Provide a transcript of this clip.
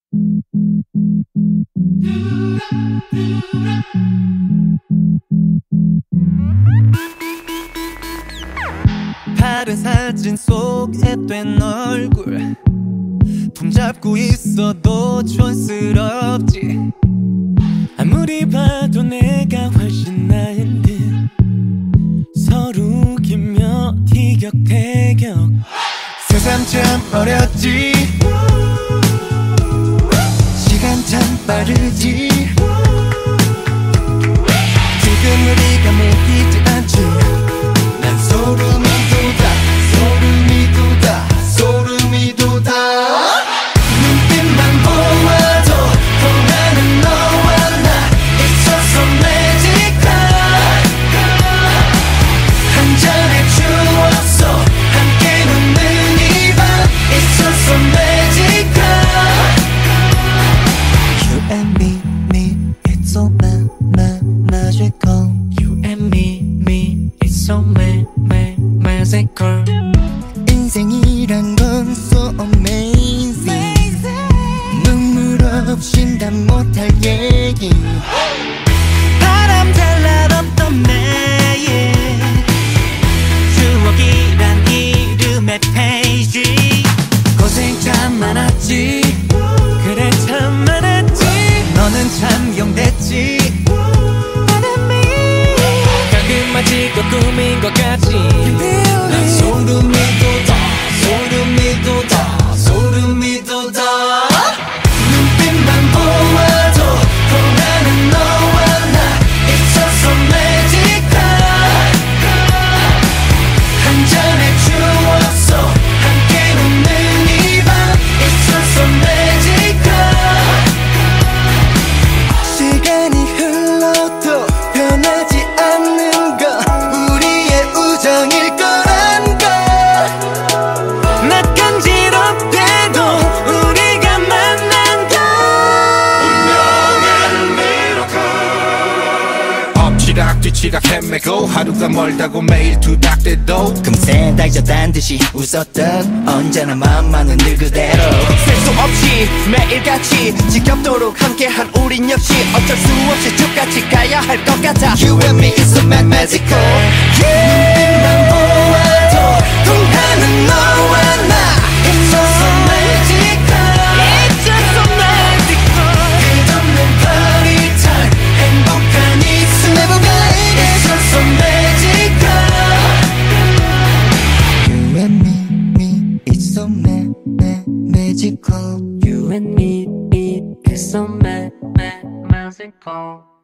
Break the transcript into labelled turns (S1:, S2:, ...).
S1: 다른 사진 속에 된 얼굴 품잡고 있어도 촌스럽지. 아무리 봐도 내가 훨씬 나은 듯 서로 웃기며 티격태격. 세상 참 어렸지. 시간 참 빠르지. 지금 우리가 믿기지 않지. 난 소름이 돋아 소름이 돋아 소름이 돋아. 눈빛만 보아도 통하는 너와 나 It's just so magical. 한 잔의 추웠어 함께 웃는 이 밤 It's just so magical. You and me, it's so magical. You and me, it's so magical. 인생이란 건 so amazing. 눈물 없인 다 못할 얘기. 바람 잘 날았던 매일 추억이란 이름의 페이지. 고생 참 많았지. 그래 참 많았지. 너는 참 용됐지. 가끔마치고 꿈인 것 같지. 난 소름이 돋아 소름이 돋아 소름이 돋아. 눈빛만 보아도 통하는 너와 나 It's just so magical. 한 잔의 추웠어 함께 웃는 이 밤 It's just so magical. 시간이 흘러도 변하지 않는 건 우리의 우정일 거란 걸. 나 간지럽게도 우리가 만난 건 운명의 미라클. 엎치락 뒤치락 헤매고 하루가 멀다고 매일 투닥대도 금세 달저단 듯이 웃었던 언제나 마음만은 늘 그대로. 셀 수 없이 매일같이 지겹도록 함께한 우린 역시 어쩔 수 없이 쭉같이 가야 할 것 같아. You and me is so magical. 눈빛만 보아도 통하는 너와 나 It's just so magical. It's just so magical. 끝없는 party time 행복한 이 순간에 It's just so magical. You and me, it's so magical. You and me, it's so magical.